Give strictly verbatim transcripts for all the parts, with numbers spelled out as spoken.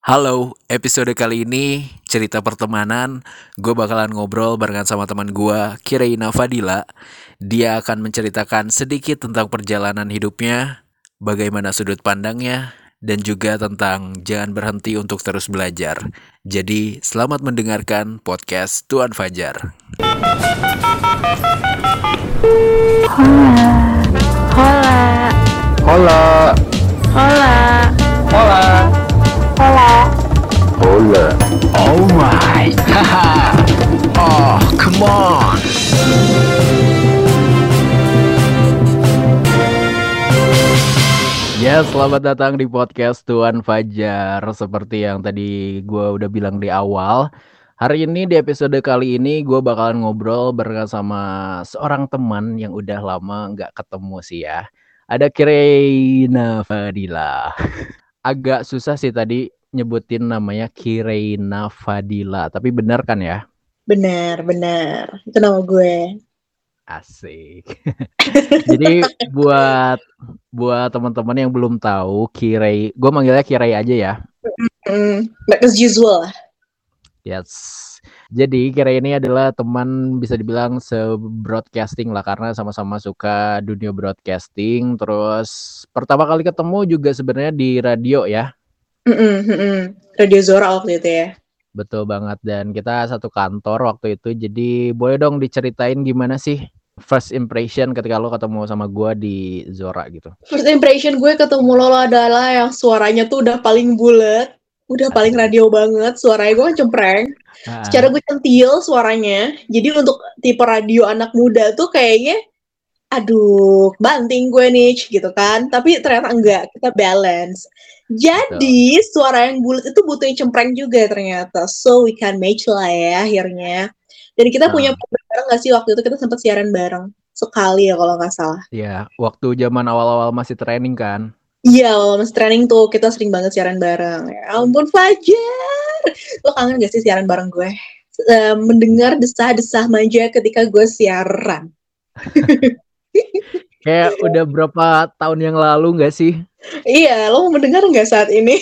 Halo, episode kali ini cerita pertemanan. Gue bakalan ngobrol barengan sama teman gue, Kireina Fadila. Dia akan menceritakan sedikit tentang perjalanan hidupnya, bagaimana sudut pandangnya, dan juga tentang jangan berhenti untuk terus belajar. Jadi, selamat mendengarkan podcast Tuan Fajar. Hola. Hola. Hola. Hola. Hola. Hola. Oh my, haha. Oh, come on. Ya, selamat datang di podcast Tuan Fajar. Seperti yang tadi gue udah bilang di awal, hari ini di episode kali ini gue bakalan ngobrol barengan sama seorang teman yang udah lama nggak ketemu sih ya. Ada Kireina Fadila. Agak susah sih tadi nyebutin namanya Kireina Fadila, tapi benar kan ya? Benar, benar. Itu nama gue. Asik. Jadi buat buat teman-teman yang belum tahu, Kirei, gue manggilnya Kirei aja ya. Mm, as usual. Yes. Jadi Kirei ini adalah teman bisa dibilang se-broadcasting lah karena sama-sama suka dunia broadcasting. Terus pertama kali ketemu juga sebenarnya di radio ya. Mm-mm, mm-mm. Radio Zora waktu itu ya. Betul banget, dan kita satu kantor waktu itu. Jadi boleh dong diceritain gimana sih first impression ketika lo ketemu sama gue di Zora gitu. First impression gue ketemu lo adalah yang suaranya tuh udah paling bulat, udah Asik. paling radio banget. Suaranya gue kan cempreng. Ah. Secara gue centil suaranya. Jadi untuk tipe radio anak muda tuh kayaknya aduh, banting gue nih gitu kan. Tapi ternyata enggak, kita balance. Jadi Betul. Suara yang bulat itu butuh yang cempreng juga ternyata. So we can match lah ya akhirnya. Dan kita Hmm. punya program bareng gak sih waktu itu, kita sempat siaran bareng sekali ya kalau nggak salah. Iya, waktu zaman awal-awal masih training kan. Iya, awal masih training tuh kita sering banget siaran bareng. Ya ampun Fajar, lo kangen gak sih siaran bareng gue? Uh, mendengar desah-desah manja ketika gue siaran. Kayak udah berapa tahun yang lalu gak sih? Iya, lo mau mendengar gak saat ini?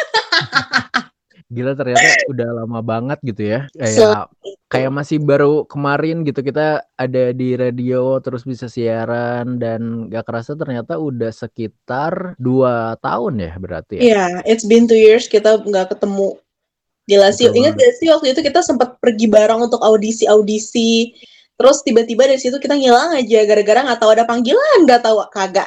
Gila, ternyata udah lama banget gitu ya. Kayak kayak masih baru kemarin gitu kita ada di radio terus bisa siaran, dan gak kerasa ternyata udah sekitar dua tahun ya berarti ya. Iya, yeah, it's been two years kita gak ketemu. Gila sih, ingat gak sih waktu itu kita sempat pergi bareng untuk audisi-audisi. Terus tiba-tiba dari situ kita ngilang aja gara-gara nggak tahu ada panggilan, nggak tahu kagak.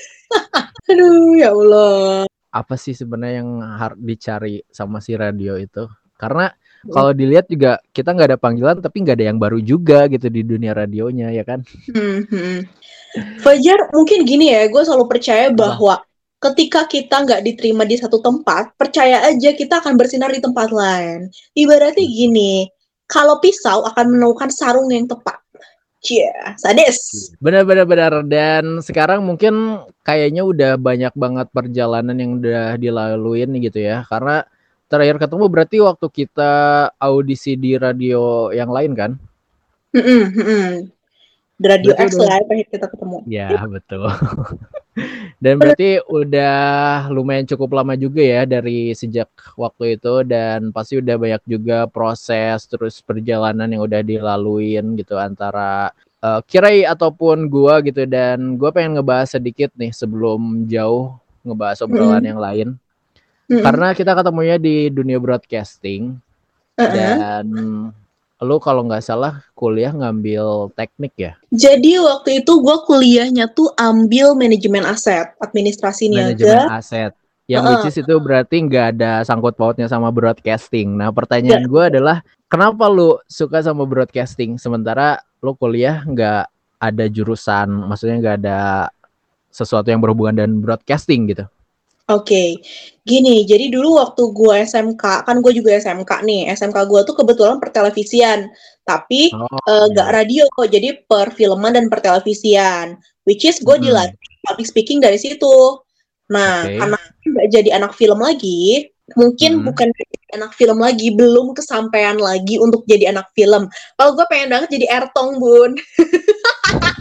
Aduh, ya Allah. Apa sih sebenarnya yang harus dicari sama si radio itu? Karena kalau dilihat juga kita nggak ada panggilan, tapi nggak ada yang baru juga gitu di dunia radionya, ya kan? Hmm, hmm. Fajar, mungkin gini ya, gue selalu percaya bahwa ketika kita nggak diterima di satu tempat, percaya aja kita akan bersinar di tempat lain. Ibaratnya gini, kalau pisau akan menemukan sarung yang tepat. Cia, yeah, sadis. Benar-benar. Dan sekarang mungkin kayaknya udah banyak banget perjalanan yang udah dilaluin gitu ya. Karena terakhir ketemu berarti waktu kita audisi di radio yang lain kan? Mm-mm, mm-mm. Di Radio berarti X udah... lah terakhir kita ketemu. Ya, betul. Dan berarti udah lumayan cukup lama juga ya dari sejak waktu itu, dan pasti udah banyak juga proses terus perjalanan yang udah dilaluin gitu antara uh, Kirei ataupun gua gitu. Dan gua pengen ngebahas sedikit nih sebelum jauh ngebahas obrolan mm-hmm. yang lain. Mm-hmm. Karena kita ketemunya di dunia broadcasting. Uh-huh. Dan lu kalau nggak salah kuliah ngambil teknik ya? Jadi waktu itu gue kuliahnya tuh ambil manajemen aset, administrasi niaga. Manajemen aset, yang uh-uh. which is itu berarti nggak ada sangkut pautnya sama broadcasting. Nah pertanyaan gue adalah, kenapa lu suka sama broadcasting sementara lu kuliah nggak ada jurusan, maksudnya nggak ada sesuatu yang berhubungan dengan broadcasting gitu? Oke, okay. Gini, jadi dulu waktu gue S M K, kan gue juga S M K nih, S M K gue tuh kebetulan pertelevisian, tapi oh, uh, iya. gak radio, jadi perfilman dan pertelevisian, which is gue hmm. dilatih public speaking dari situ. Nah, okay. karena gak jadi anak film lagi, mungkin hmm. bukan jadi anak film lagi, belum kesampaian lagi untuk jadi anak film. Kalau gue pengen banget jadi Ertong, Bun.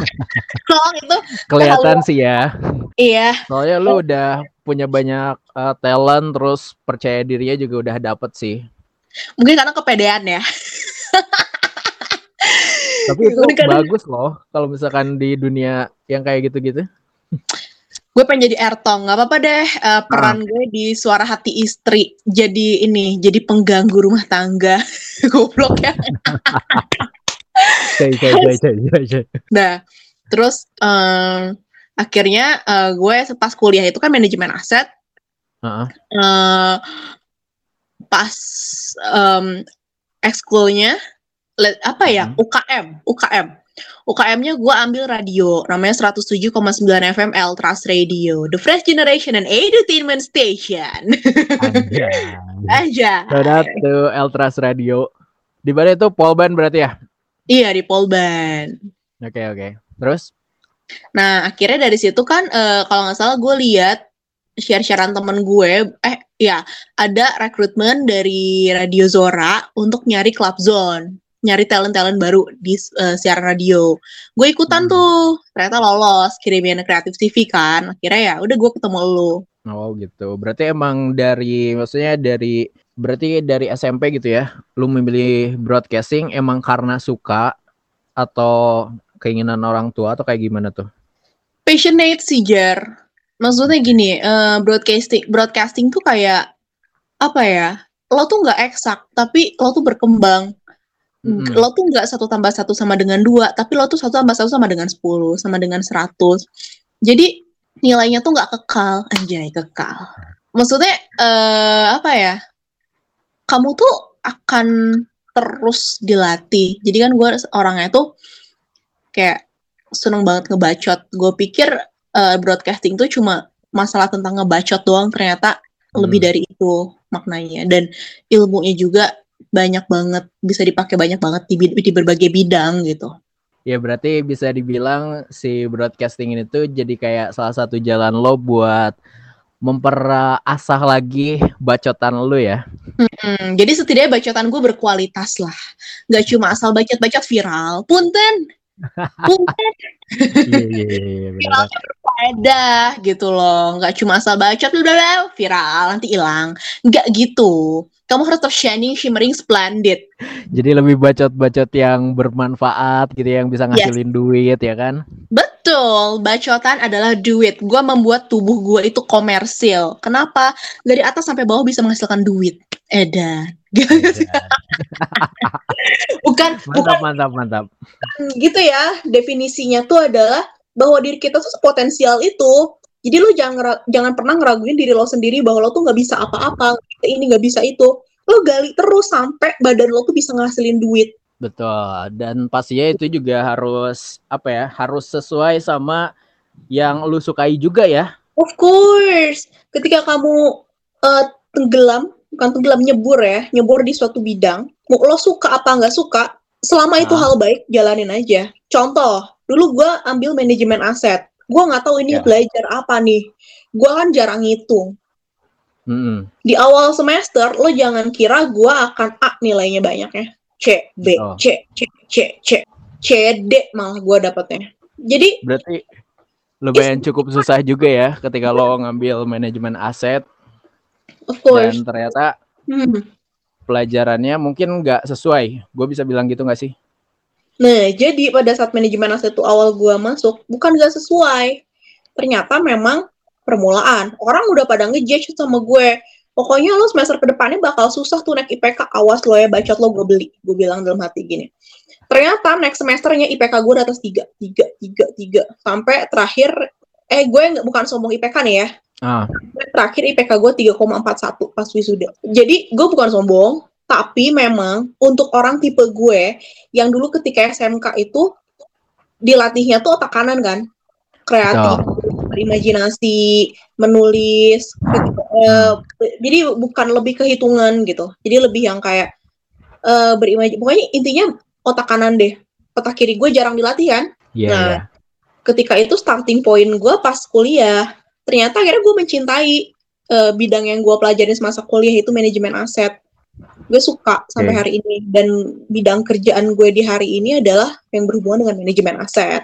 Tolong itu Kelihatan terlalu- sih ya. Iya. Soalnya lu udah punya banyak uh, talent, terus percaya dirinya juga udah dapet sih. Mungkin karena kepedean ya. Tapi itu Mungkin karena- bagus loh kalau misalkan di dunia yang kayak gitu-gitu. Gue pengen jadi Ertong, nggak apa-apa deh. Uh, peran gue di Suara Hati Istri, jadi ini, jadi pengganggu rumah tangga. Goblok ya. Cai, cai, cai, cai, cai, cai. Nah, terus um, akhirnya uh, gue pas kuliah itu kan manajemen aset. Uh-uh. Uh, pas um, ekskulnya le- apa ya? Hmm. U K M, U K M. U K M-nya gue ambil radio, namanya seratus tujuh koma sembilan F M Eltras Radio, The Fresh Generation and Edutainment Station. Anjay. Aja. Shout out to Eltras Radio. Di mana itu Polban berarti ya? Iya, di Polban. Oke, okay, oke. Okay. Terus? Nah, akhirnya dari situ kan uh, kalau nggak salah gue lihat share-sharean temen gue, eh ya ada rekrutmen dari Radio Zora untuk nyari Club Zone, nyari talent-talent baru di uh, siaran radio. Gue ikutan hmm. tuh, ternyata lolos, kirimin Kreatif T V kan. Akhirnya ya udah gue ketemu lu. Oh gitu. Berarti emang dari, maksudnya dari, berarti dari S M P gitu ya, lu memilih broadcasting emang karena suka atau keinginan orang tua atau kayak gimana tuh? Passionate sih, Jar. Maksudnya gini, uh, broadcasting broadcasting tuh kayak apa ya? Lo tuh nggak eksak, tapi lo tuh berkembang. Mm-hmm. Lo tuh nggak satu tambah satu sama dengan dua, tapi lo tuh satu tambah satu sama dengan sepuluh, sama dengan seratus. Jadi nilainya tuh nggak kekal, anjay kekal. Maksudnya uh, apa ya? Kamu tuh akan terus dilatih. Jadi kan gue orangnya tuh kayak seneng banget ngebacot. Gue pikir uh, broadcasting tuh cuma masalah tentang ngebacot doang, ternyata hmm. lebih dari itu maknanya. Dan ilmunya juga banyak banget, bisa dipakai banyak banget di, di berbagai bidang gitu. Ya berarti bisa dibilang si broadcasting ini tuh jadi kayak salah satu jalan lo buat memperasah lagi bacotan lo ya. Hmm, jadi setidaknya bacotan gue berkualitas lah. Gak cuma asal bacot-bacot viral. Punten. Punten. Iya, iya, iya. Viralnya berfaedah gitu loh. Gak cuma asal bacot udah viral nanti hilang. Gak gitu. Kamu harus tetap shining, shimmering, splendid. Jadi lebih bacot-bacot yang bermanfaat gitu, yang bisa ngasilin yes. duit ya kan? Betul, bacotan adalah duit. Gue membuat tubuh gue itu komersil. Kenapa? Dari atas sampai bawah bisa menghasilkan duit. Edan. Edan. bukan, mantap, bukan. Mantap, mantap. Gitu ya, definisinya tuh adalah bahwa diri kita tuh potensial itu. Jadi lo jangan jangan pernah ngeraguin diri lo sendiri bahwa lo tuh nggak bisa apa-apa, ini nggak bisa itu. Lo gali terus sampai badan lo tuh bisa ngasilin duit. Betul. Dan pastinya itu juga harus apa ya? Harus sesuai sama yang lo sukai juga ya. Of course. Ketika kamu uh, tenggelam, bukan tenggelam nyebur ya, nyebur di suatu bidang, mau lo suka apa nggak suka, selama itu ah. hal baik jalanin aja. Contoh, dulu gue ambil manajemen aset. Gue nggak tahu ini yeah. belajar apa nih. Gue kan jarang ngitung. Mm-hmm. Di awal semester, lo jangan kira gue akan A nilainya banyaknya. C, B, oh. C, C, C, C, C, D malah gue dapetnya. Jadi berarti lumayan cukup susah juga ya ketika lo ngambil manajemen aset. Of course. Dan ternyata hmm. pelajarannya mungkin nggak sesuai. Gue bisa bilang gitu nggak sih? Nah, jadi pada saat manajemen aset itu awal gue masuk, bukan gak sesuai. Ternyata memang permulaan. Orang udah pada ngejudge sama gue. Pokoknya lo semester kedepannya bakal susah tuh naik I P K. Awas lo ya, bacot lo gue beli. Gue bilang dalam hati gini. Ternyata next semesternya I P K gue di atas tiga. tiga, tiga, tiga. Sampai terakhir, eh gue gak, bukan sombong I P K nih ya. Ah. Terakhir I P K gue tiga koma empat satu pas wisuda. Jadi gue bukan sombong. Tapi memang untuk orang tipe gue yang dulu ketika S M K itu dilatihnya tuh otak kanan kan, kreatif, oh. berimajinasi, menulis, gitu. uh, jadi bukan lebih kehitungan gitu. Jadi lebih yang kayak uh, berimajinasi. Pokoknya intinya otak kanan deh. Otak kiri gue jarang dilatih kan. Yeah, nah, yeah. ketika itu starting point gue pas kuliah. Ternyata akhirnya gue mencintai uh, bidang yang gue pelajarin semasa kuliah itu manajemen aset. Gue suka sampai okay. hari ini, dan bidang kerjaan gue di hari ini adalah yang berhubungan dengan manajemen aset.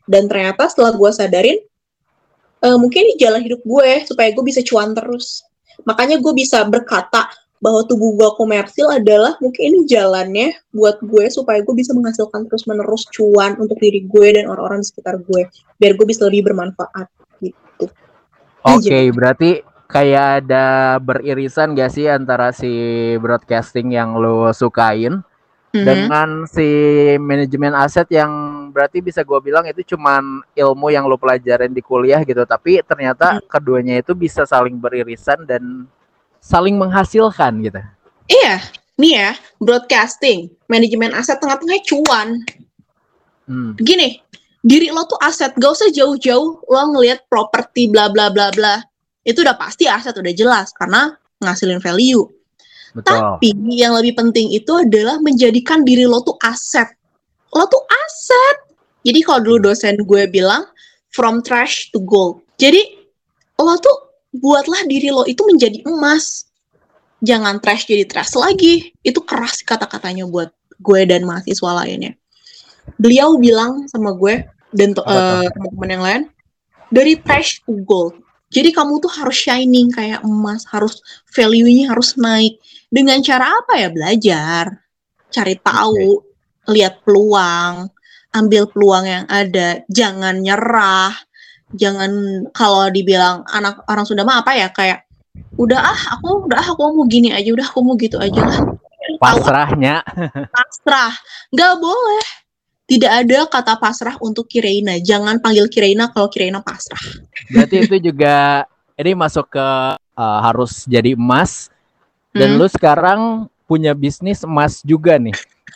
Dan ternyata setelah gue sadarin, uh, mungkin ini jalan hidup gue supaya gue bisa cuan terus. Makanya gue bisa berkata bahwa tubuh gue komersil adalah mungkin ini jalannya buat gue supaya gue bisa menghasilkan terus-menerus cuan untuk diri gue dan orang-orang di sekitar gue. Biar gue bisa lebih bermanfaat gitu. Oke, okay, berarti kayak ada beririsan gak sih antara si broadcasting yang lo sukain mm-hmm. dengan si manajemen aset yang berarti bisa gue bilang itu cuman ilmu yang lo pelajarin di kuliah gitu. Tapi ternyata mm-hmm. keduanya itu bisa saling beririsan dan saling menghasilkan gitu. Iya, nih ya, broadcasting, manajemen aset tengah-tengah cuan. Hmm. Gini, diri lo tuh aset, gak usah jauh-jauh lo ngelihat properti bla bla bla bla. Itu udah pasti aset, udah jelas karena ngasilin value. Betul. Tapi yang lebih penting itu adalah menjadikan diri lo tuh aset. Lo tuh aset. Jadi kalau dulu dosen gue bilang from trash to gold. Jadi lo tuh buatlah diri lo itu menjadi emas. Jangan trash jadi trash lagi. Itu keras kata-katanya buat gue dan mahasiswa lainnya. Beliau bilang sama gue dan uh, teman-teman yang lain, dari trash to gold. Jadi kamu tuh harus shining kayak emas, harus value-nya harus naik. Dengan cara apa ya? Belajar, cari tahu, okay. lihat peluang, ambil peluang yang ada, jangan nyerah. Jangan kalau dibilang anak orang Sunda mah apa ya, kayak udah ah aku udah ah, aku mau gini aja, udah aku mau gitu aja lah. Pasrahnya. Pasrah, nggak boleh. Tidak ada kata pasrah untuk Kireina. Jangan panggil Kireina kalau Kireina pasrah. Berarti itu juga ini masuk ke uh, harus jadi emas. Dan hmm. lu sekarang punya bisnis emas juga nih.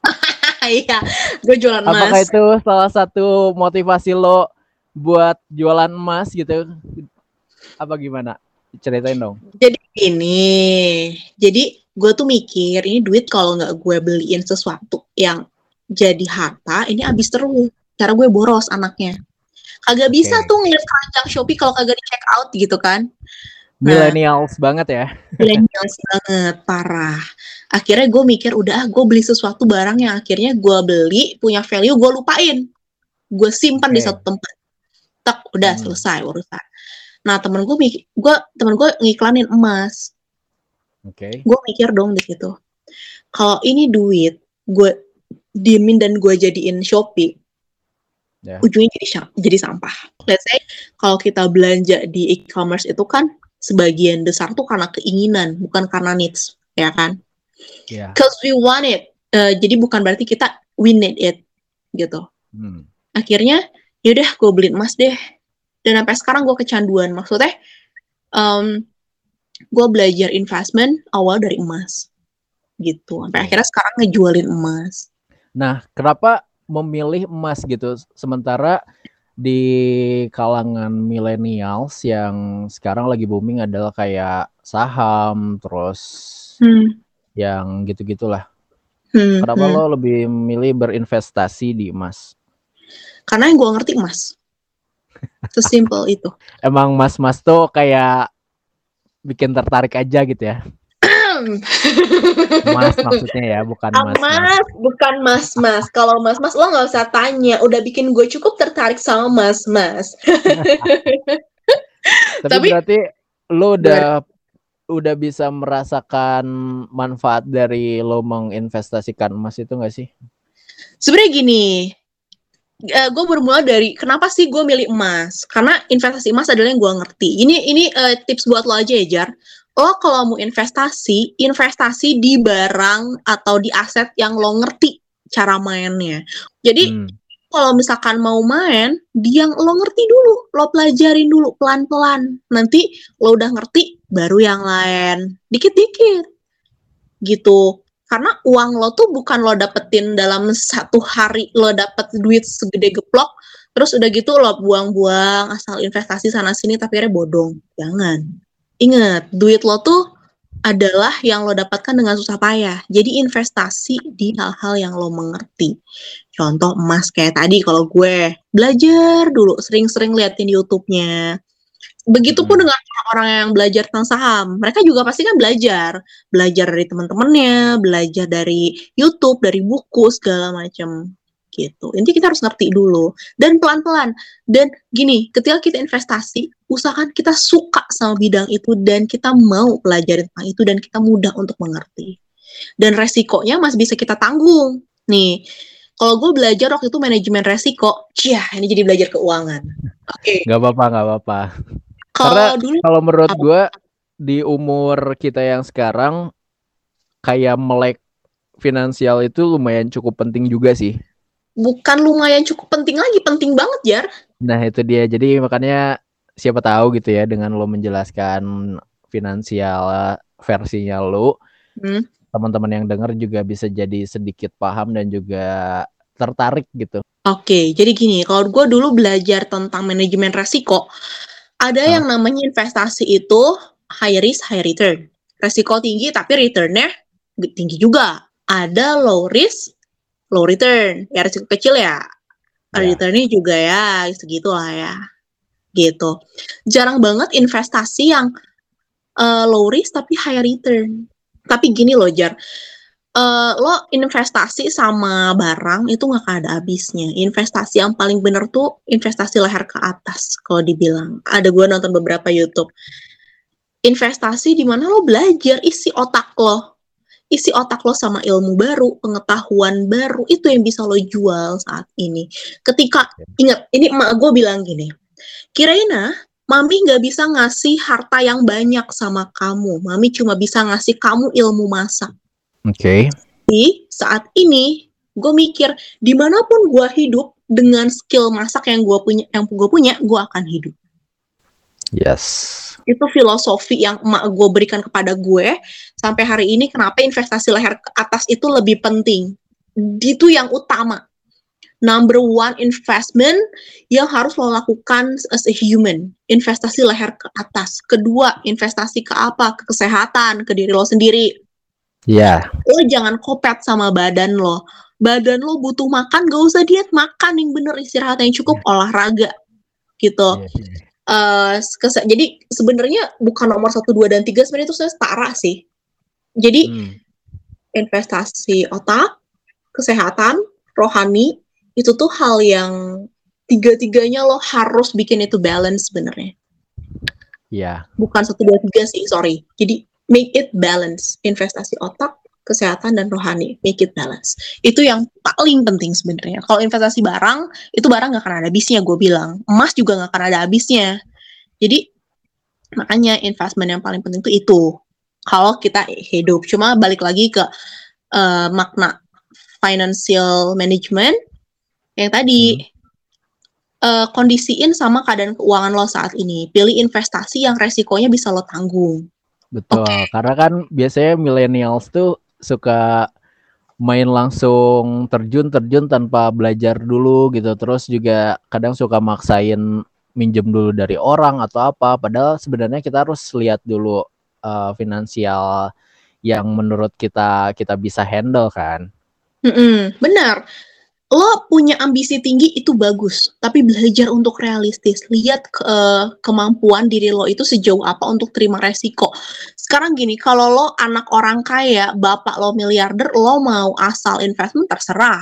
Iya, gue jualan emas. Apakah itu salah satu motivasi lo buat jualan emas gitu? Apa gimana? Ceritain dong. Jadi ini, jadi gue tuh mikir ini duit kalau nggak gue beliin sesuatu yang jadi harta, ini habis terus. Cara gue boros anaknya. Kagak okay. bisa tuh ngeliat keranjang Shopee kalau kagak di check out gitu kan. Nah, millennials banget ya. Millennials banget, parah. Akhirnya gue mikir, udah gue beli sesuatu barang yang akhirnya gue beli, punya value, gue lupain. Gue simpan okay. di satu tempat. Tak, udah hmm. selesai urusan. Nah, temen gue mikir, gue temen gue ngiklanin emas. Oke. Okay. Gue mikir dong di situ. Kalau ini duit, gue diemin dan gue jadiin Shopee, yeah. ujungnya jadi jadi sampah. Let's say kalau kita belanja di e-commerce itu kan sebagian besar tuh karena keinginan, bukan karena needs, ya kan? Yeah. Cause we want it. Uh, jadi bukan berarti kita we need it, gitu. Hmm. Akhirnya, yaudah gue beliin emas deh. Dan sampai sekarang gue kecanduan. Maksudnya, um, gue belajar investment awal dari emas, gitu. Sampai yeah. akhirnya sekarang ngejualin emas. Nah, kenapa memilih emas gitu? Sementara di kalangan millennials yang sekarang lagi booming adalah kayak saham, terus hmm. yang gitu-gitulah. Hmm, kenapa hmm. lo lebih memilih berinvestasi di emas? Karena yang gue ngerti emas. Sesimpel itu. Emang mas-mas tuh kayak bikin tertarik aja gitu ya? Mas maksudnya ya, bukan mas, mas, mas. bukan mas, mas. Kalau mas, mas lo nggak usah tanya. Udah bikin gue cukup tertarik sama mas, mas. Tapi, Tapi berarti lo udah ber- udah bisa merasakan manfaat dari lo menginvestasikan emas itu nggak sih? Sebenarnya gini, uh, gue bermula dari kenapa sih gue milih emas? Karena investasi emas adalah yang gue ngerti. Ini ini uh, tips buat lo aja ya, Jar. Lo kalau mau investasi, investasi di barang atau di aset yang lo ngerti cara mainnya. Jadi hmm. kalau misalkan mau main, di yang lo ngerti dulu, lo pelajarin dulu pelan-pelan. Nanti lo udah ngerti, baru yang lain, dikit-dikit, gitu. Karena uang lo tuh bukan lo dapetin dalam satu hari lo dapet duit segede geplok, terus udah gitu lo buang-buang asal investasi sana sini tapi akhirnya bodong. Jangan. Ingat, duit lo tuh adalah yang lo dapatkan dengan susah payah. Jadi investasi di hal-hal yang lo mengerti. Contoh emas kayak tadi kalau gue belajar dulu, sering-sering liatin YouTube-nya. Begitupun hmm. dengan orang-orang yang belajar tentang saham. Mereka juga pasti kan belajar. Belajar dari teman-temannya, belajar dari YouTube, dari buku, segala macam. gitu. Intinya kita harus ngerti dulu dan pelan-pelan. Dan gini, ketika kita investasi, usahakan kita suka sama bidang itu dan kita mau pelajari tentang itu dan kita mudah untuk mengerti. Dan resikonya masih bisa kita tanggung. Nih, kalau gue belajar waktu itu manajemen resiko, ya ini jadi belajar keuangan. Oke. Okay. Gak apa-apa, gak apa-apa. Karena dulu, kalau menurut gue di umur kita yang sekarang kayak melek finansial itu lumayan cukup penting juga sih. Bukan lumayan cukup penting lagi, penting banget, Jar. Nah itu dia, jadi makanya siapa tahu gitu ya dengan lo menjelaskan finansial versinya lo, hmm. teman-teman yang dengar juga bisa jadi sedikit paham dan juga tertarik gitu. Oke, jadi gini, kalau gue dulu belajar tentang manajemen resiko, ada huh? yang namanya investasi itu high risk, high return. Resiko tinggi tapi returnnya tinggi juga. Ada low risk, low return. Ya resiko kecil ya, yeah. returnnya juga ya segitu lah ya. Gitu. Jarang banget investasi yang uh, low risk tapi high return. Tapi gini loh Jar, uh, lo investasi sama barang itu gak ada habisnya. Investasi yang paling bener tuh investasi leher ke atas kalau dibilang. Ada gue nonton beberapa YouTube. Investasi di mana lo belajar isi otak lo. Isi otak lo sama ilmu baru, pengetahuan baru, itu yang bisa lo jual saat ini. Ketika, ingat, ini emak gue bilang gini, Kiraina, Mami gak bisa ngasih harta yang banyak sama kamu. Mami cuma bisa ngasih kamu ilmu masak. Oke. Okay. Jadi, saat ini, gue mikir, dimanapun gue hidup, dengan skill masak yang gue punya, yang gue punya, gue akan hidup. Yes. Itu filosofi yang emak gue berikan kepada gue sampai hari ini. Kenapa investasi leher ke atas itu lebih penting, itu yang utama, number one investment yang harus lo lakukan as a human, investasi leher ke atas. Kedua, investasi ke apa? Ke kesehatan, ke diri lo sendiri. Iya. Yeah. Lo jangan kopet sama badan lo. Badan lo butuh makan, gak usah diet, makan yang bener, istirahat yang cukup, yeah. olahraga gitu. Yeah, yeah. Uh, kese- jadi sebenarnya bukan nomor satu, dua, dan tiga, sebenarnya itu saya setara sih. Jadi hmm. investasi otak, kesehatan, rohani, itu tuh hal yang tiga-tiganya lo harus bikin itu balance sebenarnya. Iya. Yeah. Bukan satu, dua, tiga sih, sorry. Jadi make it balance, investasi otak, kesehatan, dan rohani, make it balance. Itu yang paling penting sebenarnya. Kalau investasi barang, itu barang gak akan ada habisnya, gue bilang. Emas juga gak akan ada habisnya. Jadi, makanya investment yang paling penting itu itu. Kalau kita hidup. Cuma balik lagi ke uh, makna financial management, yang tadi, hmm. uh, kondisiin sama keadaan keuangan lo saat ini. Pilih investasi yang resikonya bisa lo tanggung. Betul, okay. Karena kan biasanya millennials tuh suka main langsung terjun-terjun tanpa belajar dulu gitu. Terus juga kadang suka maksain minjem dulu dari orang atau apa. Padahal sebenarnya kita harus lihat dulu uh, finansial yang menurut kita kita bisa handle kan. Mm-mm, benar. Lo punya ambisi tinggi itu bagus, tapi belajar untuk realistis. Lihat ke, uh, kemampuan diri lo itu sejauh apa untuk terima resiko. Sekarang gini, kalau lo anak orang kaya, bapak lo miliarder, lo mau asal investment terserah.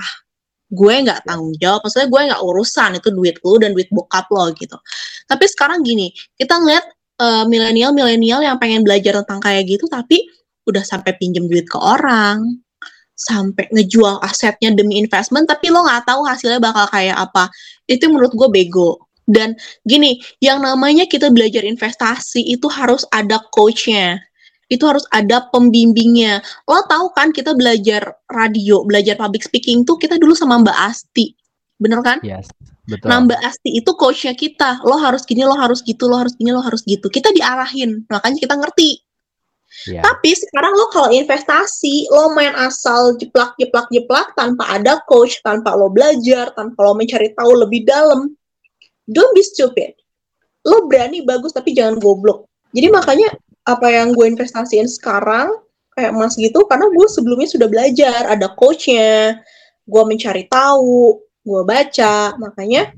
Gue nggak tanggung jawab, maksudnya gue nggak urusan, itu duit lo dan duit bokap lo gitu. Tapi sekarang gini, kita ngeliat uh, milenial-milenial yang pengen belajar tentang kayak gitu, tapi udah sampai pinjem duit ke orang, sampai ngejual asetnya demi investment, tapi lo nggak tahu hasilnya bakal kayak apa. Itu menurut gue bego. Dan gini, yang namanya kita belajar investasi itu harus ada coachnya, itu harus ada pembimbingnya. Lo tahu kan kita belajar radio, belajar public speaking tuh kita dulu sama Mbak Asti, bener kan? Yes, betul. Nah Mbak Asti itu coachnya kita. Lo harus gini, lo harus gitu, lo harus gini, lo harus gitu. Kita diarahin, makanya kita ngerti. Yeah. Tapi sekarang lo kalau investasi, lo main asal jeplak, jeplak, jeplak tanpa ada coach, tanpa lo belajar, tanpa lo mencari tahu lebih dalam. Don't be stupid. Lo berani bagus tapi jangan goblok. Jadi makanya apa yang gue investasiin sekarang kayak emas gitu, karena gue sebelumnya sudah belajar, ada coachnya, gue mencari tahu, gue baca, makanya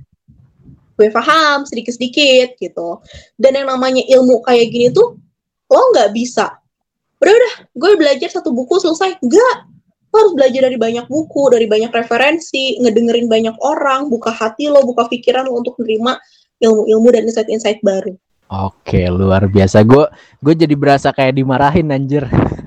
gue paham sedikit-sedikit gitu. Dan yang namanya ilmu kayak gini tuh lo nggak bisa udah udah gue belajar satu buku selesai, enggak, lo Lo harus belajar dari banyak buku, dari banyak referensi, ngedengerin banyak orang, buka hati lo, buka pikiran lo untuk menerima ilmu-ilmu dan insight-insight baru. Oke, luar biasa. Gue gue jadi berasa kayak dimarahin anjir.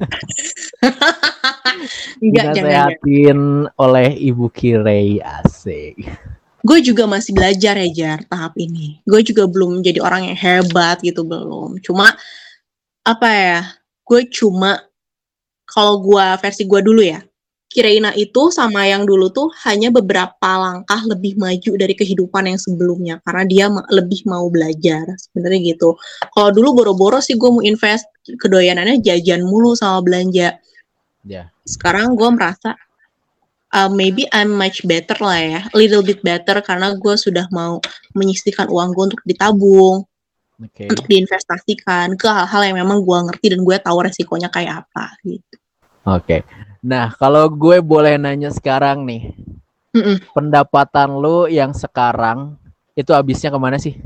Enggak, jangan. Dinasehatin oleh Ibu Kirei, asik. Gue juga masih belajar ya Jar tahap ini. Gue juga belum jadi orang yang hebat gitu, belum. Cuma apa ya? Gue cuma kalau gue versi gue dulu ya. Kireina itu sama yang dulu tuh hanya beberapa langkah lebih maju dari kehidupan yang sebelumnya karena dia ma- lebih mau belajar sebenarnya gitu. Kalau dulu boro-boro sih gue mau invest, kedoyanannya jajan mulu sama belanja. Ya. Sekarang gue merasa uh, maybe I'm much better lah ya, a little bit better karena gue sudah mau menyisihkan uang gue untuk ditabung, Oke. untuk diinvestasikan ke hal-hal yang memang gue ngerti dan gue tahu resikonya kayak apa gitu. Oke. Nah, kalau gue boleh nanya sekarang nih, Mm-mm. pendapatan lu yang sekarang itu habisnya kemana sih?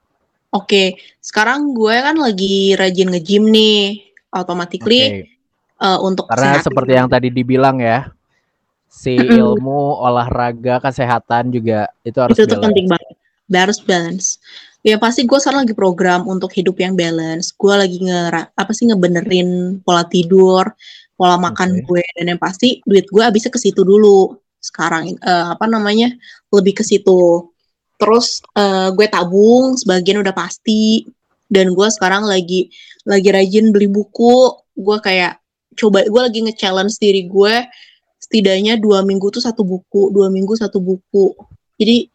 Oke, sekarang gue kan lagi rajin nge-gym nih, automatically Oke. uh, untuk Karena kesehatan. seperti yang tadi dibilang ya, si Mm-mm. ilmu, olahraga, kesehatan juga itu harus Itu tuh balance. penting banget, harus balance. Ya pasti gue sekarang lagi program untuk hidup yang balance. Gue lagi nge apa sih ngebenerin pola tidur, pola makan Oke. gue, dan yang pasti duit gue habisnya ke situ dulu. Sekarang uh, apa namanya lebih ke situ. Terus uh, gue tabung sebagian udah pasti. Dan gue sekarang lagi lagi rajin beli buku. Gue kayak coba gue lagi nge-challenge diri gue setidaknya dua minggu tuh satu buku, dua minggu satu buku. Jadi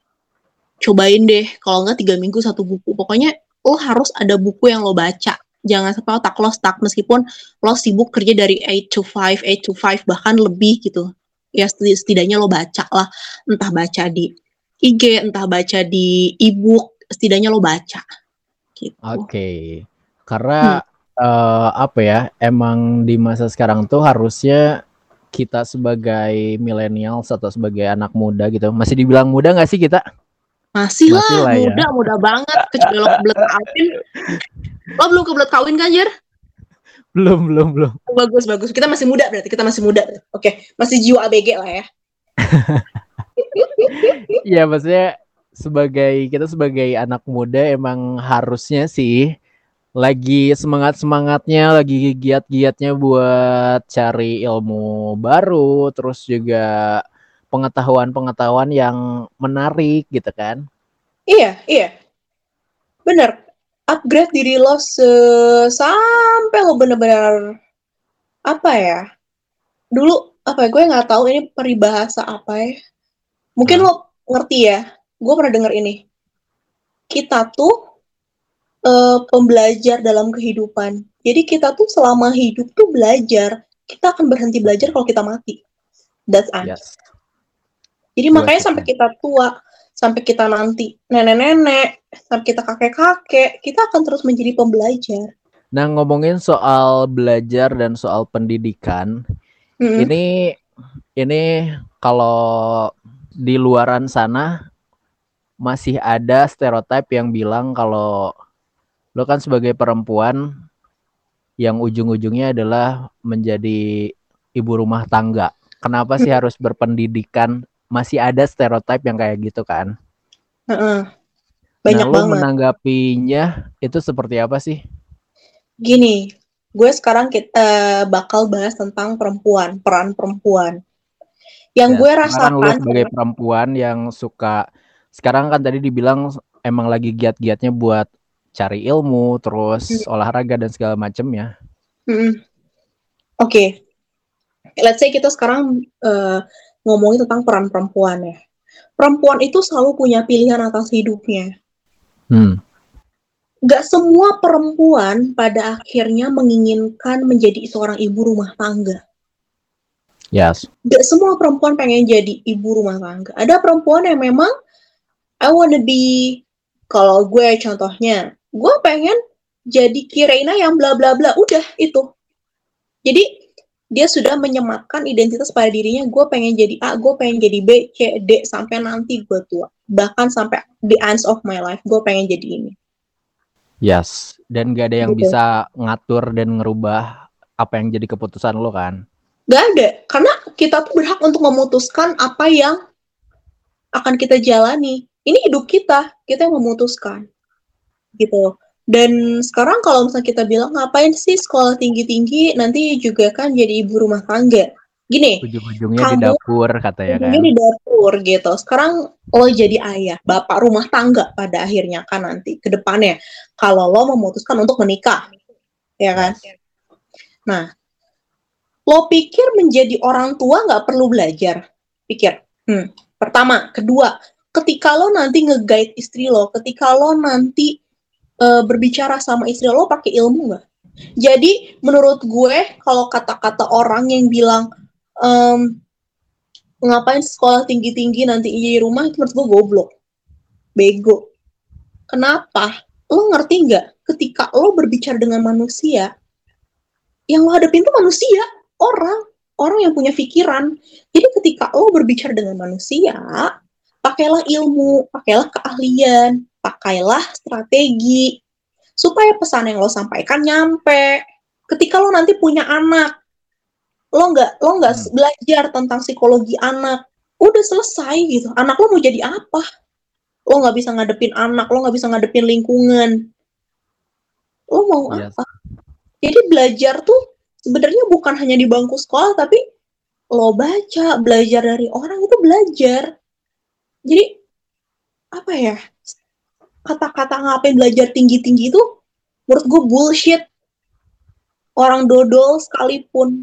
cobain deh, kalau enggak tiga minggu satu buku. Pokoknya lo harus ada buku yang lo baca. Jangan sampai otak lo stuck meskipun lo sibuk kerja dari eight to five, eight to five bahkan lebih gitu. Ya setidaknya lo baca lah, entah baca di I G, entah baca di e-book, setidaknya lo baca. Gitu. Oke. Okay. Karena hmm. uh, apa ya? Emang di masa sekarang tuh harusnya kita sebagai milenial atau sebagai anak muda gitu, masih dibilang muda nggak sih kita? Masih, Masih lah, lah muda, ya. muda banget. Kecuali lo kebelet kawin. Lo belum kebelet kawin kan, Jer? Belum, belum, belum. Oh, bagus, bagus. Kita masih muda berarti, kita masih muda. Oke, masih jiwa A B G lah ya. Iya, maksudnya sebagai kita sebagai anak muda emang harusnya sih lagi semangat-semangatnya, lagi giat-giatnya buat cari ilmu baru, terus juga pengetahuan-pengetahuan yang menarik gitu kan. Iya, iya. Bener. Upgrade diri lo se- sampai lo bener-bener apa ya? Dulu apa ya? Gue nggak tahu ini peribahasa apa ya. Mungkin Hah? Lo ngerti ya. Gue pernah denger ini. Kita tuh uh, pembelajar dalam kehidupan. Jadi kita tuh selama hidup tuh belajar. Kita akan berhenti belajar kalau kita mati. That's us. Yes. Jadi Dua makanya sampai kita tua, sampai kita nanti nenek-nenek, sampai kita kakek-kakek, kita akan terus menjadi pembelajar. Nah, ngomongin soal belajar dan soal pendidikan, mm-hmm. ini ini kalau di luaran sana masih ada stereotip yang bilang kalau lo kan sebagai perempuan yang ujung-ujungnya adalah menjadi ibu rumah tangga. Kenapa sih harus berpendidikan? Masih ada stereotip yang kayak gitu kan? Uh-uh. Banyak nah, lo banget. Menanggapinya itu seperti apa sih? Gini, gue sekarang kita bakal bahas tentang perempuan, peran perempuan. Yang ya, gue rasakan lo sebagai perempuan yang suka, sekarang kan tadi dibilang emang lagi giat-giatnya buat cari ilmu, terus hmm. olahraga dan segala macamnya. Hmm. Oke, okay. Let's say kita sekarang uh, ngomongin tentang peran perempuan ya. Perempuan itu selalu punya pilihan atas hidupnya. Hmm. Gak semua perempuan pada akhirnya menginginkan menjadi seorang ibu rumah tangga. Yes. Gak semua perempuan pengen jadi ibu rumah tangga. Ada perempuan yang memang I wanna be, kalau gue contohnya, gue pengen jadi Kireina yang bla bla bla. Udah itu. Jadi dia sudah menyematkan identitas pada dirinya. Gue pengen jadi A, gue pengen jadi B, C, D sampai nanti gue tua. Bahkan sampai the ends of my life, gue pengen jadi ini. Yes, dan gak ada yang gitu. Bisa ngatur dan ngerubah apa yang jadi keputusan lo kan? Gak ada, karena kita tuh berhak untuk memutuskan apa yang akan kita jalani. Ini hidup kita, kita yang memutuskan, gitu. Dan sekarang kalau misalnya kita bilang, ngapain sih sekolah tinggi-tinggi, nanti juga kan jadi ibu rumah tangga. Gini, Ujung-ujungnya di kamu dapur katanya kan. ujungnya di dapur gitu. Sekarang lo jadi ayah, bapak rumah tangga pada akhirnya kan nanti ke depannya. Kalau lo memutuskan untuk menikah, ya kan? Nah, lo pikir menjadi orang tua nggak perlu belajar? Pikir. Hmm. Pertama, kedua, ketika lo nanti nge-guide istri lo, ketika lo nanti uh, berbicara sama istri lo, pakai ilmu nggak? Jadi, menurut gue, kalau kata-kata orang yang bilang, um, ngapain sekolah tinggi-tinggi nanti di rumah, itu menurut gue goblok. Bego. Kenapa? Lo ngerti nggak? Ketika lo berbicara dengan manusia, yang lo hadapin tuh manusia, orang, orang yang punya pikiran. Jadi ketika lo berbicara dengan manusia, pakailah ilmu, pakailah keahlian, pakailah strategi, supaya pesan yang lo sampaikan nyampe. Ketika lo nanti punya anak, lo nggak lo nggak hmm. belajar tentang psikologi anak, udah selesai gitu. Anak lo mau jadi apa? Lo nggak bisa ngadepin anak, lo nggak bisa ngadepin lingkungan. Lo mau yes. apa? Jadi belajar tuh sebenarnya bukan hanya di bangku sekolah, tapi lo baca, belajar dari orang itu belajar. Jadi apa ya? Kata-kata ngapain belajar tinggi-tinggi itu menurut gue bullshit. Orang dodol sekalipun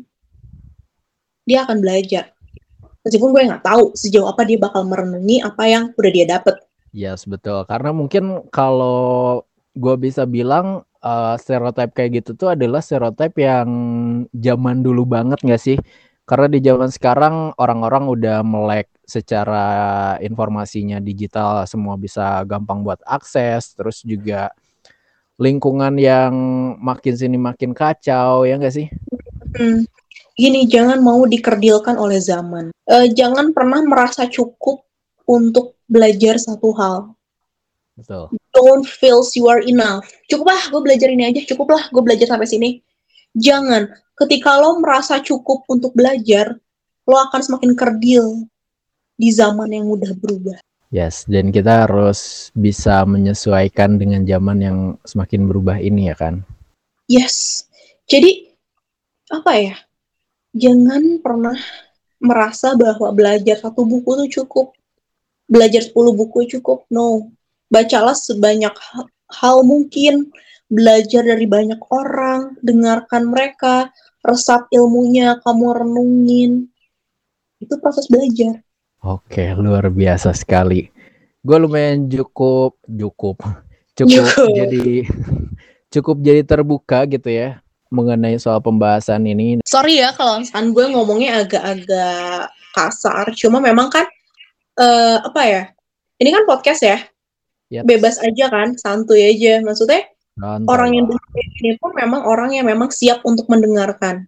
dia akan belajar. Meskipun gue nggak tahu sejauh apa dia bakal merenungi apa yang udah dia dapet. Yes, betul. Karena mungkin kalau gue bisa bilang Uh, stereotip kayak gitu tuh adalah stereotip yang zaman dulu banget gak sih? Karena di zaman sekarang orang-orang udah melek secara informasinya digital, semua bisa gampang buat akses, terus juga lingkungan yang makin sini makin kacau, ya gak sih? Hmm. Gini, jangan mau dikerdilkan oleh zaman. Uh, jangan pernah merasa cukup untuk belajar satu hal. Betul. Don't feel you are enough. Cukup lah, gue belajar ini aja. Cukup lah, gue belajar sampai sini. Jangan. Ketika lo merasa cukup untuk belajar, lo akan semakin kerdil di zaman yang udah berubah. Yes, dan kita harus bisa menyesuaikan dengan zaman yang semakin berubah ini ya kan? Yes. Jadi, apa ya? Jangan pernah merasa bahwa belajar satu buku tuh cukup. Belajar sepuluh buku cukup. No. Bacalah sebanyak hal mungkin, belajar dari banyak orang, dengarkan mereka, resap ilmunya, kamu renungin. Itu proses belajar. Oke, luar biasa sekali. Gue lumayan cukup, cukup, cukup jadi, cukup jadi terbuka gitu ya mengenai soal pembahasan ini. Sorry ya kalau misalkan gue ngomongnya agak-agak kasar, cuma memang kan uh, apa ya? Ini kan podcast ya. Yep. Bebas aja kan, santuy aja. Maksudnya santuy. Orang yang dengerin ini pun memang orang yang memang siap untuk mendengarkan.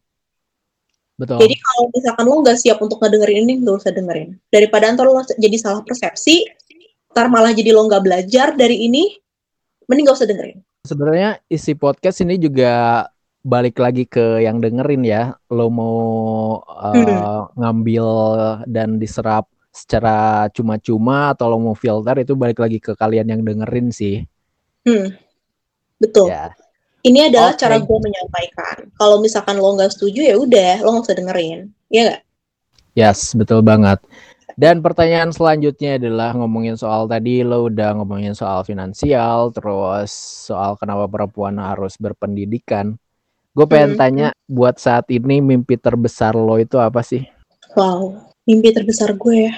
Betul. Jadi kalau misalkan lo nggak siap untuk ngedengerin ini, nggak usah dengerin. Daripada ntar lo jadi salah persepsi, ntar malah jadi lo nggak belajar dari ini, mending nggak usah dengerin. Sebenarnya isi podcast ini juga balik lagi ke yang dengerin ya. Lo mau uh, hmm. ngambil dan diserap secara cuma-cuma atau lo mau filter, itu balik lagi ke kalian yang dengerin sih. Hmm, betul. Ya. Ini adalah okay. cara gue menyampaikan. Kalau misalkan lo nggak setuju ya udah, lo nggak usah dengerin, ya nggak? Yes, betul banget. Dan pertanyaan selanjutnya adalah ngomongin soal tadi lo udah ngomongin soal finansial, terus soal kenapa perempuan harus berpendidikan. Gue pengen hmm. tanya, buat saat ini mimpi terbesar lo itu apa sih? Wow, mimpi terbesar gue ya.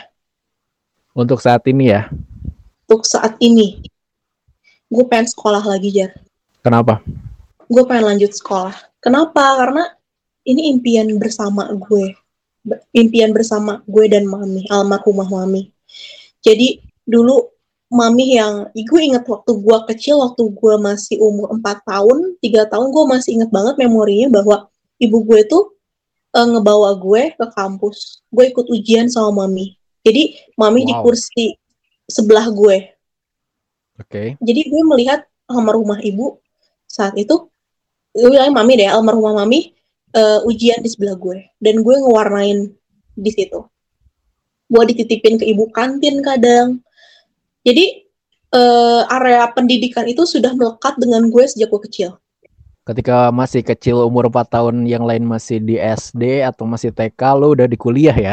Untuk saat ini ya? Untuk saat ini, gue pengen sekolah lagi, Jar. Kenapa? Gue pengen lanjut sekolah. Kenapa? Karena ini impian bersama gue. Impian bersama gue dan mami, almarhumah mami. Jadi dulu mami yang, gue inget waktu gue kecil, waktu gue masih umur empat tahun, tiga tahun, gue masih inget banget memorinya bahwa ibu gue tuh uh, ngebawa gue ke kampus. Gue ikut ujian sama mami. Jadi mami wow. di kursi sebelah gue. Oke. Okay. Jadi gue melihat almarhumah ibu saat itu, gue bilang mami deh, almarhumah mami uh, ujian di sebelah gue, dan gue ngewarnain di situ. Gue dititipin ke ibu kantin kadang. Jadi uh, area pendidikan itu sudah melekat dengan gue sejak gue kecil. Ketika masih kecil umur empat tahun, yang lain masih di S D atau masih T K, lo udah di kuliah ya?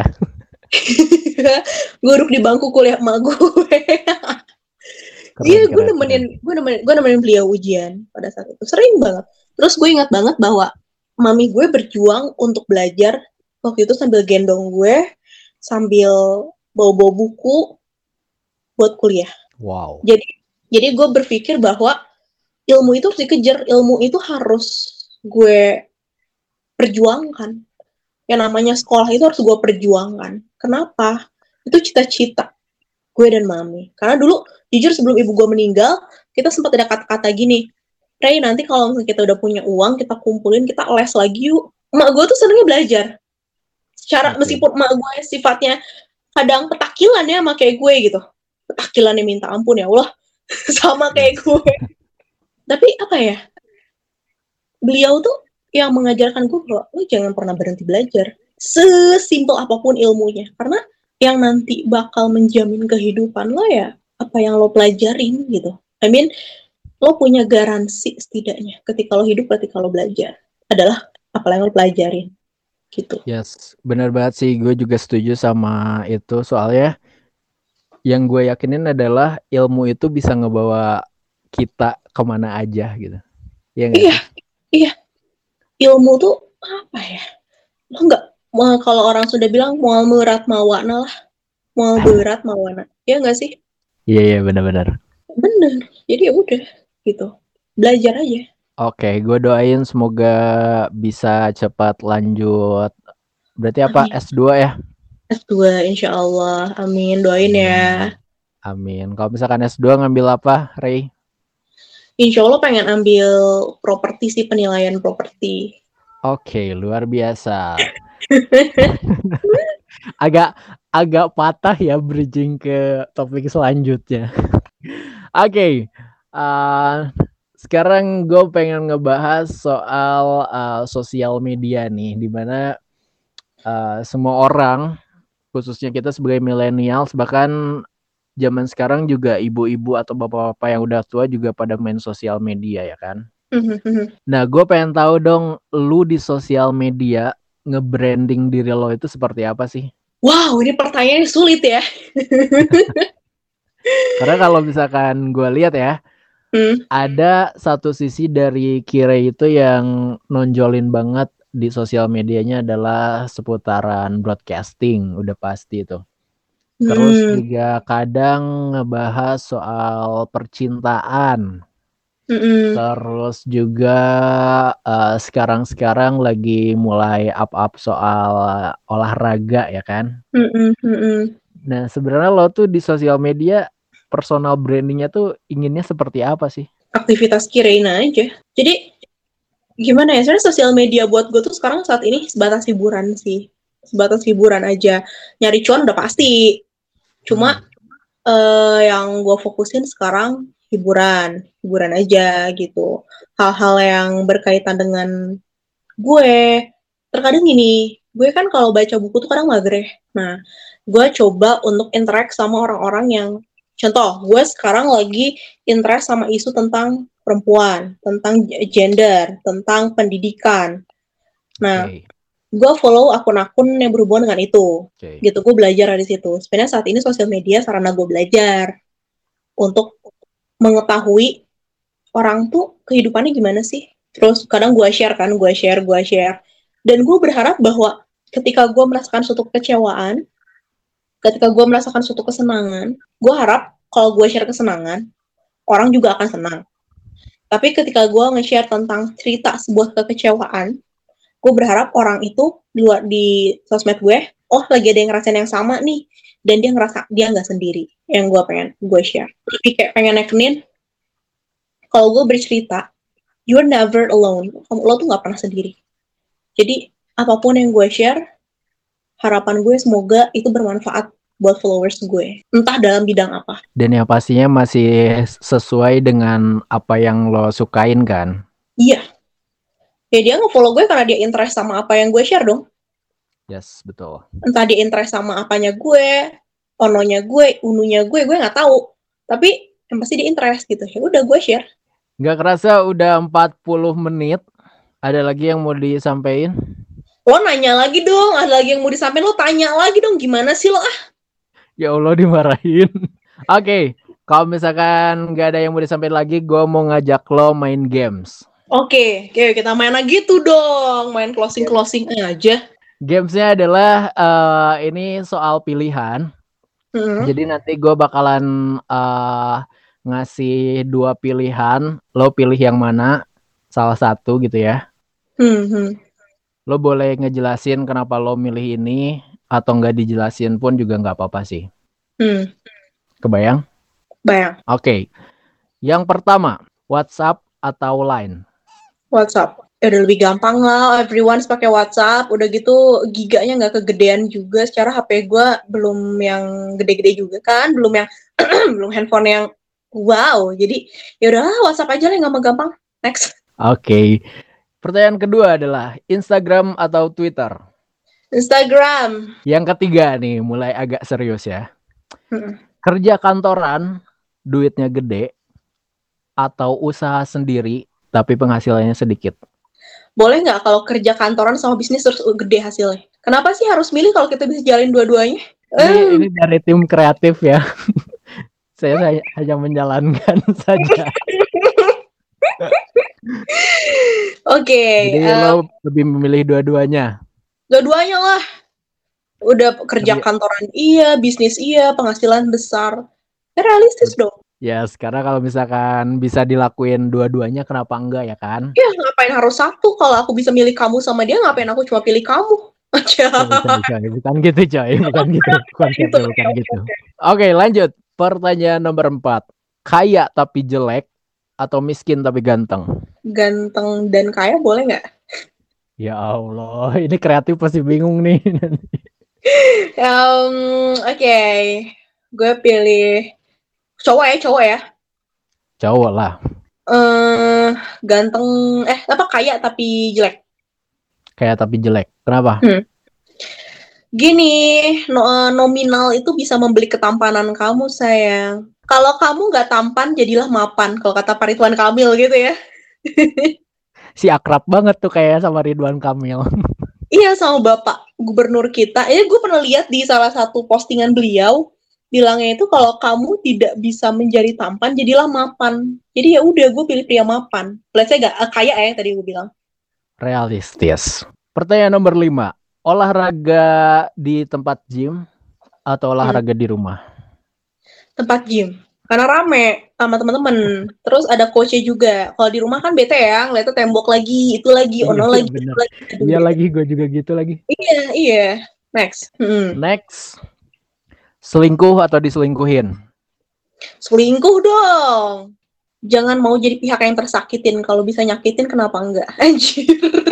Gue duduk di bangku kuliah emak gue. Iya, gue nemenin, gue nemenin, gue nemenin beliau ujian pada saat itu, sering banget. Terus gue ingat banget bahwa mami gue berjuang untuk belajar waktu itu sambil gendong gue, sambil bawa-bawa buku buat kuliah. Wow. Jadi, jadi gue berpikir bahwa ilmu itu harus dikejar, ilmu itu harus gue perjuangkan. Yang namanya sekolah itu harus gue perjuangkan. Kenapa? Itu cita-cita gue dan mami. Karena dulu, jujur sebelum ibu gue meninggal, kita sempat ada kata-kata gini, Ray, nanti kalau misalnya kita udah punya uang, kita kumpulin, kita les lagi yuk. Emak gue tuh senengnya belajar. Secara, okay. Meskipun emak gue sifatnya kadang petakilan ya sama kayak gue gitu. Petakilannya minta ampun ya Allah. Sama kayak gue. Tapi apa ya, beliau tuh yang mengajarkan gue bahwa lo jangan pernah berhenti belajar. Sesimpel apapun ilmunya. Karena yang nanti bakal menjamin kehidupan lo ya apa yang lo pelajarin gitu. I mean, lo punya garansi setidaknya ketika lo hidup, ketika lo belajar adalah apa yang lo pelajarin gitu. Yes, benar banget sih, gue juga setuju sama itu. Soalnya yang gue yakinin adalah ilmu itu bisa ngebawa kita kemana aja gitu. Ya nggak iya, sih? Iya, ilmu tuh apa ya? Lo nggak, kalau orang sudah bilang mau berat mau wana lah, mau berat mau wana, ya nggak sih? Iya iya benar-benar. Bener, jadi ya udah gitu, belajar aja. Oke, gue doain semoga bisa cepat lanjut. Berarti apa? Amin. S dua ya? S dua insya Allah, amin, doain amin. ya. Amin. Kalau misalkan S dua ngambil apa, Ray? Insya Allah pengen ambil properti sih, penilaian properti. Oke, luar biasa. agak agak patah ya bridging ke topik selanjutnya. Oke, okay. uh, sekarang gue pengen ngebahas soal uh, sosial media nih, dimana uh, semua orang, khususnya kita sebagai millennials, bahkan zaman sekarang juga ibu-ibu atau bapak-bapak yang udah tua juga pada main sosial media ya kan. Nah, gue pengen tahu dong, lu di sosial media nge-branding diri lo itu seperti apa sih? Wow, ini pertanyaannya sulit ya. Karena kalau misalkan gue lihat ya, hmm. ada satu sisi dari Kire itu yang nonjolin banget di sosial medianya adalah seputaran broadcasting, udah pasti itu. Terus hmm. juga kadang ngebahas soal percintaan. Mm-mm. Terus juga uh, sekarang-sekarang lagi mulai up-up soal olahraga ya kan. Mm-mm. Mm-mm. Nah sebenarnya lo tuh di sosial media personal brandingnya tuh inginnya seperti apa sih? Aktivitas kirain aja. Jadi gimana ya, sebenarnya sosial media buat gue tuh sekarang saat ini sebatas hiburan sih. Sebatas hiburan aja. Nyari cuan udah pasti. Cuma hmm. uh, yang gue fokusin sekarang hiburan, hiburan aja gitu. Hal-hal yang berkaitan dengan gue. Terkadang gini, gue kan kalau baca buku tuh kadang mager ya. Nah, gue coba untuk interact sama orang-orang yang, contoh, gue sekarang lagi interest sama isu tentang perempuan, tentang gender, tentang pendidikan. Nah, okay. gue follow akun-akun yang berhubungan dengan itu. Okay. Gitu, gue belajar dari situ. Sebenarnya saat ini sosial media sarana gue belajar untuk mengetahui orang tuh kehidupannya gimana sih. Terus kadang gue share kan, gue share, gue share. Dan gue berharap bahwa ketika gue merasakan suatu kekecewaan, ketika gue merasakan suatu kesenangan, gue harap kalau gue share kesenangan, orang juga akan senang. Tapi ketika gue nge-share tentang cerita sebuah kekecewaan, gue berharap orang itu di luar di sosmed gue, oh lagi ada yang ngerasain yang sama nih, dan dia ngerasa dia nggak sendiri. Yang gue pengen gue share. Jadi kayak pengen nekenin, kalau gue bercerita, you're never alone. Kamu lo tuh nggak pernah sendiri. Jadi apapun yang gue share, harapan gue semoga itu bermanfaat buat followers gue, entah dalam bidang apa. Dan yang pastinya masih sesuai dengan apa yang lo sukain kan? Iya, Ya dia nge-follow gue karena dia interest sama apa yang gue share dong. Yes, betul. Entah dia interest sama apanya gue, ononya gue, ununya gue, gue nggak tahu. Tapi yang pasti dia interest gitu. Ya udah gue share. Nggak kerasa udah empat puluh menit. Ada lagi yang mau disampaikan? Lo nanya lagi dong, ada lagi yang mau disampaikan, lo tanya lagi dong, gimana sih lo ah? Ya Allah dimarahin. Oke, okay. Kalau misalkan nggak ada yang mau disampaikan lagi, gue mau ngajak lo main games. Oke, okay. Oke kita main lagi tuh dong, main closing-closing aja. Gamesnya adalah uh, ini soal pilihan. Hmm. Jadi nanti gue bakalan uh, ngasih dua pilihan, lo pilih yang mana, salah satu gitu ya. Hmm. Lo boleh ngejelasin kenapa lo milih ini, atau nggak dijelasin pun juga nggak apa-apa sih. Hmm. Kebayang? Bayang. Oke. Okay. Yang pertama, WhatsApp atau Line? WhatsApp. Ya udah lebih gampang lah, everyone pakai WhatsApp. Udah gitu giganya nggak kegedean juga. Secara H P gue belum yang gede-gede juga kan, belum yang belum handphone yang wow. Jadi ya udah WhatsApp aja lah, nggak gampang. Next. Oke. Okay. Pertanyaan kedua adalah Instagram atau Twitter? Instagram. Yang ketiga nih, mulai agak serius ya. Hmm. Kerja kantoran, duitnya gede, atau usaha sendiri, tapi penghasilannya sedikit? Boleh nggak kalau kerja kantoran sama bisnis terus gede hasilnya? Kenapa sih harus milih kalau kita bisa jalin dua-duanya? Ini, um. ini dari tim kreatif ya. saya, saya hanya menjalankan saja. Oke. Okay, Jadi um, lo lebih memilih dua-duanya? Dua-duanya lah. Udah kerja kantoran iya, bisnis iya, penghasilan besar. Ya realistis dong. Ya, sekarang kalau misalkan bisa dilakuin dua-duanya, kenapa enggak ya kan? Ya, ngapain harus satu? Kalau aku bisa milih kamu sama dia, ngapain aku cuma pilih kamu? Coy, coy, coy. Bukan gitu, coy. Bukan gitu. Bukan gitu, bukan gitu. Oke, lanjut. Pertanyaan nomor empat. Kaya tapi jelek atau miskin tapi ganteng? Ganteng dan kaya boleh nggak? Ya Allah, ini kreatif pasti bingung nih. um, Oke, okay. Gue pilih cowok ya, cowok ya. Cowok lah. Uh, ganteng, eh apa kaya tapi jelek. Kaya tapi jelek, kenapa? Hmm. Gini, no, nominal itu bisa membeli ketampanan kamu, sayang. Kalau kamu nggak tampan, jadilah mapan. Kalau kata Pak Ridwan Kamil gitu ya. Si akrab banget tuh kayak sama Ridwan Kamil. Iya, sama Bapak Gubernur kita. Ini gue pernah lihat di salah satu postingan beliau, bilangnya itu kalau kamu tidak bisa menjadi tampan, jadilah mapan. Jadi ya udah, gue pilih pria mapan. Let's say gak kaya ya tadi gue bilang. Realistis. Pertanyaan nomor lima. Olahraga di tempat gym atau olahraga hmm. di rumah? Tempat gym. Karena rame sama teman-teman. Terus ada coachnya juga. Kalau di rumah kan bete ya, ngeliatnya tembok lagi, itu lagi, ono lagi, itu lagi. Iya lagi, gue juga gitu lagi. Iya, iya. Next. Hmm. Next. Selingkuh atau diselingkuhin? Selingkuh dong. Jangan mau jadi pihak yang tersakitin. Kalau bisa nyakitin, kenapa enggak? Anjir.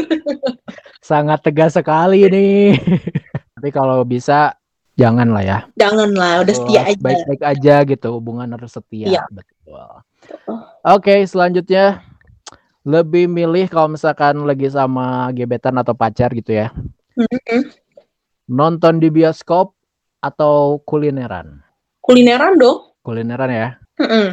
Sangat tegas sekali nih. Tapi kalau bisa jangan lah ya. Jangan lah, udah setia oh, aja. Baik-baik aja gitu, hubungan harus setia. Iya. Betul. Oh. Oke, okay, selanjutnya lebih milih kalau misalkan lagi sama gebetan atau pacar gitu ya. Mm-hmm. Nonton di bioskop atau kulineran? Kulineran dong. Kulineran ya. Mm-hmm.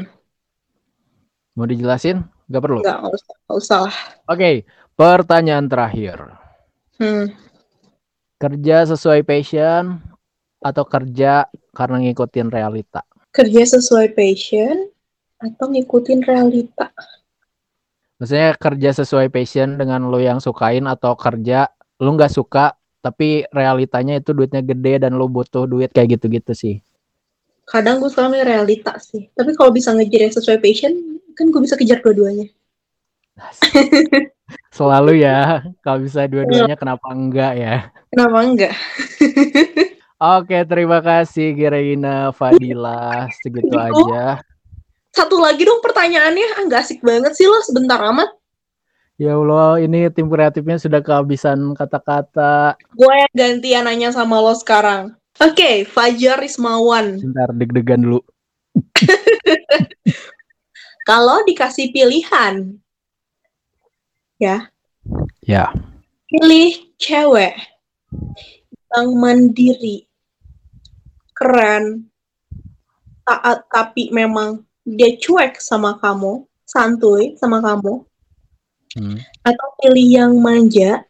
Mau dijelasin? Gak perlu? Gak, gak usah. Gak usah lah. Oke, okay, pertanyaan terakhir. Hmm. Kerja sesuai passion atau kerja karena ngikutin realita? Kerja sesuai passion atau ngikutin realita? Maksudnya kerja sesuai passion dengan lo yang sukain atau kerja lo nggak suka tapi realitanya itu duitnya gede dan lo butuh duit kayak gitu-gitu sih? Kadang gue suka realita sih. Tapi kalau bisa ngejar yang sesuai passion, kan gue bisa kejar dua-duanya. Selalu ya, kalau bisa dua-duanya kenapa enggak ya? Kenapa enggak? Oke, terima kasih Giraina Fadila, segitu aja. Satu lagi dong pertanyaannya, ah, nggak asik banget sih lo, sebentar amat. Ya Allah, ini tim kreatifnya sudah kehabisan kata-kata. Gue yang gantian nanya sama lo sekarang. Oke, okay, Fajar Rismawan. Bentar, deg-degan dulu. Kalau dikasih pilihan, ya, Ya. Pilih cewek yang mandiri, keren, taat tapi memang dia cuek sama kamu, santuy sama kamu, Hmm. atau pilih yang manja,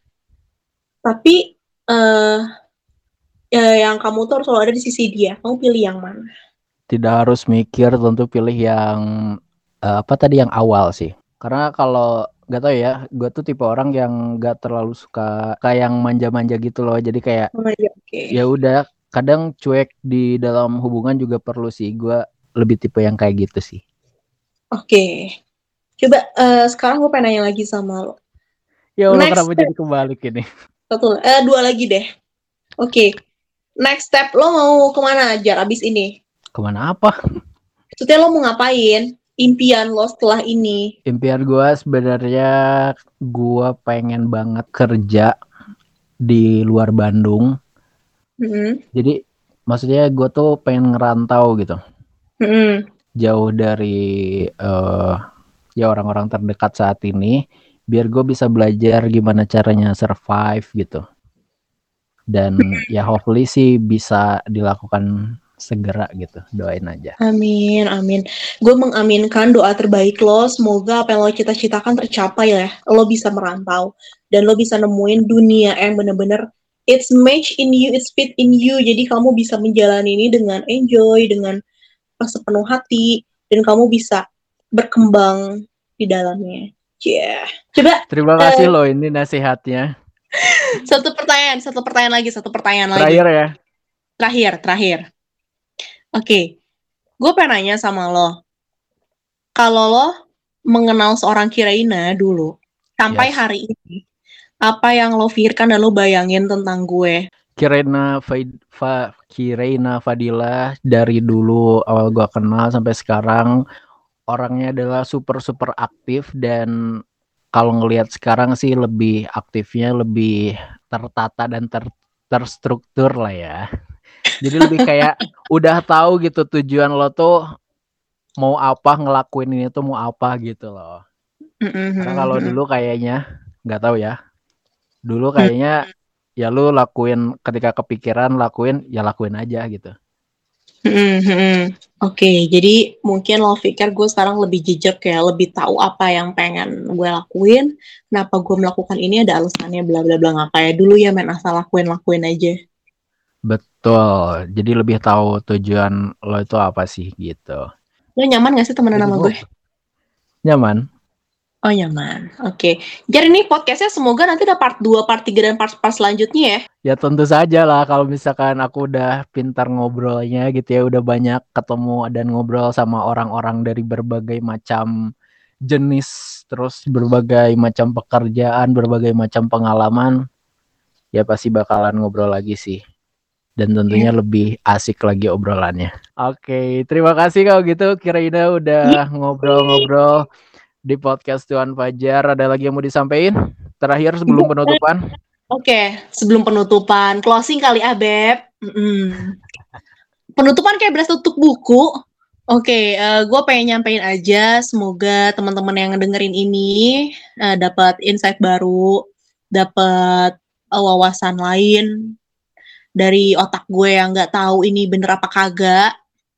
tapi uh, ya, yang kamu tuh harus selalu ada di sisi dia. Kamu pilih yang mana? Tidak harus mikir, tentu pilih yang uh, apa tadi yang awal sih. Karena kalau nggak tahu ya, gue tuh tipe orang yang nggak terlalu suka kayak yang manja-manja gitu loh. Jadi kayak Oh, ya, okay. ya udah, kadang cuek di dalam hubungan juga perlu sih. Gue lebih tipe yang kayak gitu sih. Oke. Okay. Coba uh, sekarang gue pengen nanya lagi sama lo. Ya Allah, kenapa jadi kebalik ini? Satu, eh dua lagi deh. Oke. Okay. Next step lo mau kemana aja abis ini? Kemana apa? Maksudnya lo mau ngapain? Impian lo setelah ini? Impian gue sebenarnya gue pengen banget kerja di luar Bandung. Mm-hmm. Jadi maksudnya gue tuh pengen ngerantau gitu. Mm-hmm. Jauh dari uh, ya orang-orang terdekat saat ini, biar gue bisa belajar gimana caranya survive gitu. Dan ya hopefully sih bisa dilakukan segera gitu, doain aja. Amin, amin. Gue mengaminkan doa terbaik lo, semoga apa yang lo cita-citakan tercapai ya. Lo bisa merantau dan lo bisa nemuin dunia yang bener-bener it's match in you, it's fit in you. Jadi kamu bisa menjalani ini dengan enjoy, dengan sepenuh hati, dan kamu bisa berkembang di dalamnya. Yeah. Coba. Terima kasih uh, lo ini nasihatnya. Satu pertanyaan, satu pertanyaan lagi, satu pertanyaan lagi. Terakhir ya. Terakhir, terakhir. Oke, okay. Gue pengen nanya sama lo. Kalau lo mengenal seorang Kiraina dulu, sampai yes. hari ini, apa yang lo pikirkan dan lo bayangin tentang gue? Kiraina Fa- Kiraina Fadila dari dulu awal gue kenal sampai sekarang, orangnya adalah super super aktif, dan kalau ngelihat sekarang sih lebih aktifnya lebih tertata dan ter, terstruktur lah ya. Jadi lebih kayak udah tahu gitu tujuan lo tuh mau apa, ngelakuin ini tuh mau apa gitu loh. Mm-hmm. Karena kalau dulu kayaknya nggak tahu ya. Dulu kayaknya ya lu lakuin ketika kepikiran lakuin ya lakuin aja gitu. Mm-hmm. Oke, okay, jadi mungkin lo pikir gue sekarang lebih jejak ya, lebih tahu apa yang pengen gue lakuin, kenapa gue melakukan ini ada alasannya bla bla bla, nggak kayak dulu ya main asal lakuin lakuin aja. Betul, jadi lebih tahu tujuan lo itu apa sih gitu. Lo nyaman gak sih temenan sama gue? Nyaman. Oh nyaman, oke. Okay. Jadi ini podcastnya semoga nanti ada part dua, part tiga, dan part-part selanjutnya ya? Ya tentu saja lah, kalau misalkan aku udah pintar ngobrolnya gitu ya, udah banyak ketemu dan ngobrol sama orang-orang dari berbagai macam jenis, terus berbagai macam pekerjaan, berbagai macam pengalaman, ya pasti bakalan ngobrol lagi sih. Dan tentunya yeah. lebih asik lagi obrolannya. Oke, okay, terima kasih kalau gitu Kiraina udah yeah. ngobrol-ngobrol di podcast Tuan Fajar. Ada lagi yang mau disampaikan? Terakhir sebelum penutupan? Oke, okay, sebelum penutupan, closing kali ah, Beb. Mm-mm. Penutupan kayak beras tutup buku. Oke, okay, uh, gue pengen nyampein aja, semoga teman-teman yang ngedengerin ini uh, dapat insight baru, dapat uh, wawasan lain dari otak gue yang nggak tahu ini bener apa kagak.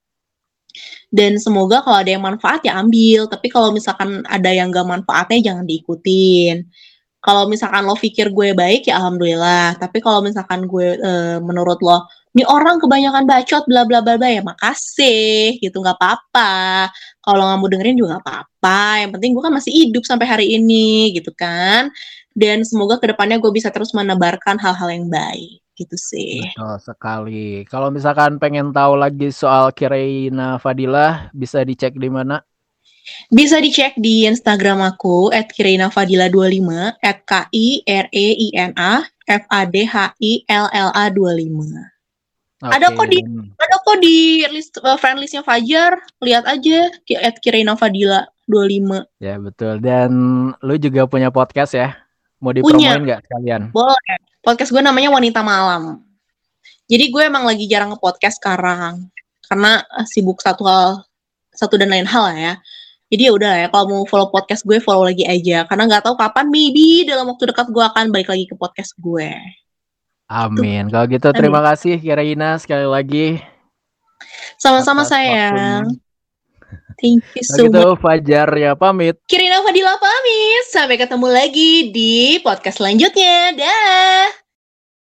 Dan semoga kalau ada yang manfaat ya ambil, tapi kalau misalkan ada yang gak manfaatnya jangan diikutin. Kalau misalkan lo pikir gue baik ya alhamdulillah, tapi kalau misalkan gue e, menurut lo ini orang kebanyakan bacot bla bla bla ya makasih gitu, nggak apa-apa. Kalau nggak mau dengerin juga nggak apa-apa, yang penting gue kan masih hidup sampai hari ini gitu kan. Dan semoga kedepannya gue bisa terus menebarkan hal-hal yang baik gitu sih. Betul sekali. Kalau misalkan pengen tahu lagi soal Kiraina Fadila, bisa dicek di mana? Bisa dicek di Instagram aku at kiraina fadila dua puluh lima at k i r e i n a f a d h i l l a dua puluh lima. Okay. Ada kok di ada kok di list uh, friend listnya Fajar, lihat aja at kiraina fadila dua puluh lima. Ya betul. Dan lu juga punya podcast ya? Mau dipromoin nggak kalian? Boleh. Podcast gue namanya Wanita Malam. Jadi gue emang lagi jarang nge-podcast sekarang karena sibuk satu hal satu dan lain hal ya. Jadi ya udah ya, kalau mau follow podcast gue, follow lagi aja. Karena nggak tahu kapan, maybe dalam waktu dekat gue akan balik lagi ke podcast gue. Amin. Kalau gitu Amin. terima kasih Kiraina sekali lagi. Sama-sama atas sayang. waktunya. Thank you Kalau so gitu much. Fajar ya pamit. Kirina Fadila pamit. Sampai ketemu lagi di podcast selanjutnya. Dah.